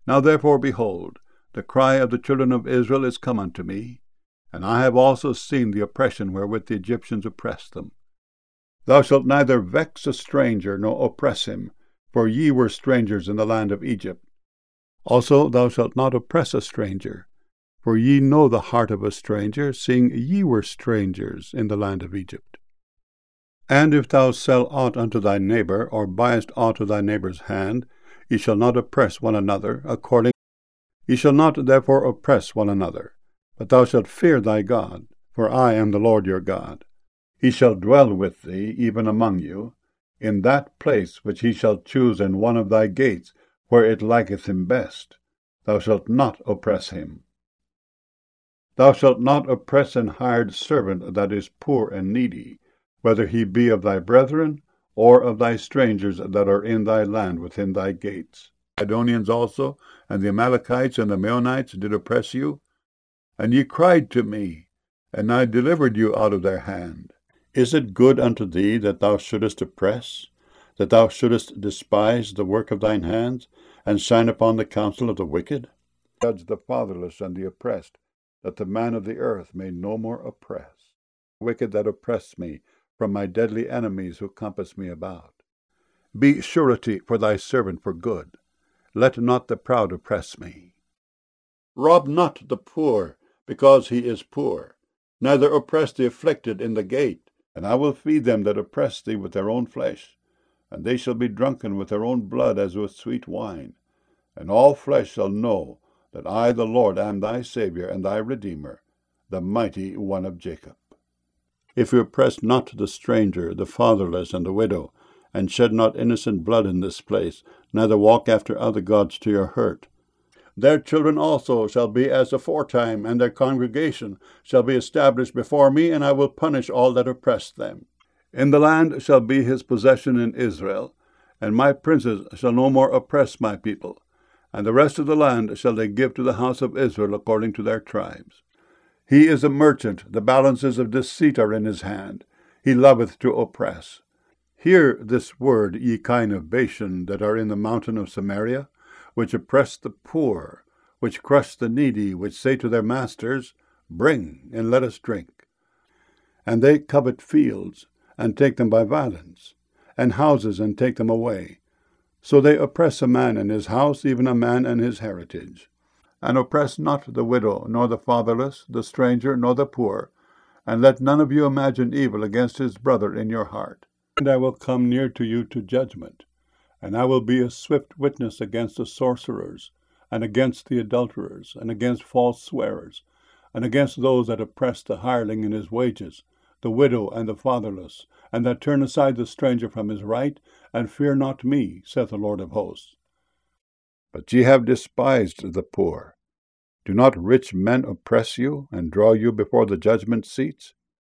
Now therefore, behold, the cry of the children of Israel is come unto me, and I have also seen the oppression wherewith the Egyptians oppress them. Thou shalt neither vex a stranger, nor oppress him, for ye were strangers in the land of Egypt. Also thou shalt not oppress a stranger, for ye know the heart of a stranger, seeing ye were strangers in the land of Egypt. And if thou sell aught unto thy neighbor, or buyest aught of thy neighbor's hand, ye shall not oppress one another. Ye shall not therefore oppress one another, but thou shalt fear thy God, for I am the Lord your God. He shall dwell with thee, even among you, in that place which he shall choose in one of thy gates, where it liketh him best. Thou shalt not oppress him. Thou shalt not oppress an hired servant that is poor and needy, whether he be of thy brethren, or of thy strangers that are in thy land within thy gates. The Sidonians also, and the Amalekites, and the Meunites did oppress you, and ye cried to me, and I delivered you out of their hand. Is it good unto thee that thou shouldest oppress, that thou shouldest despise the work of thine hands, and shine upon the counsel of the wicked? Judge the fatherless and the oppressed, that the man of the earth may no more oppress. The wicked that oppress me, from my deadly enemies who compass me about. Be surety for thy servant for good. Let not the proud oppress me. Rob not the poor, because he is poor, neither oppress the afflicted in the gate. And I will feed them that oppress thee with their own flesh, and they shall be drunken with their own blood as with sweet wine. And all flesh shall know that I, the Lord, am thy Saviour and thy Redeemer, the mighty one of Jacob. If you oppress not the stranger, the fatherless, and the widow, and shed not innocent blood in this place, neither walk after other gods to your hurt, their children also shall be as aforetime, and their congregation shall be established before me, and I will punish all that oppress them. In the land shall be his possession in Israel, and my princes shall no more oppress my people, and the rest of the land shall they give to the house of Israel according to their tribes. He is a merchant, the balances of deceit are in his hand, he loveth to oppress. Hear this word, ye kine of Bashan, that are in the mountain of Samaria, which oppress the poor, which crush the needy, which say to their masters, Bring, and let us drink. And they covet fields, and take them by violence, and houses, and take them away. So they oppress a man and his house, even a man and his heritage. And oppress not the widow, nor the fatherless, the stranger, nor the poor, and let none of you imagine evil against his brother in your heart. And I will come near to you to judgment, and I will be a swift witness against the sorcerers, and against the adulterers, and against false swearers, and against those that oppress the hireling in his wages, the widow and the fatherless, and that turn aside the stranger from his right, and fear not me, saith the Lord of hosts. But ye have despised the poor. Do not rich men oppress you, and draw you before the judgment seats?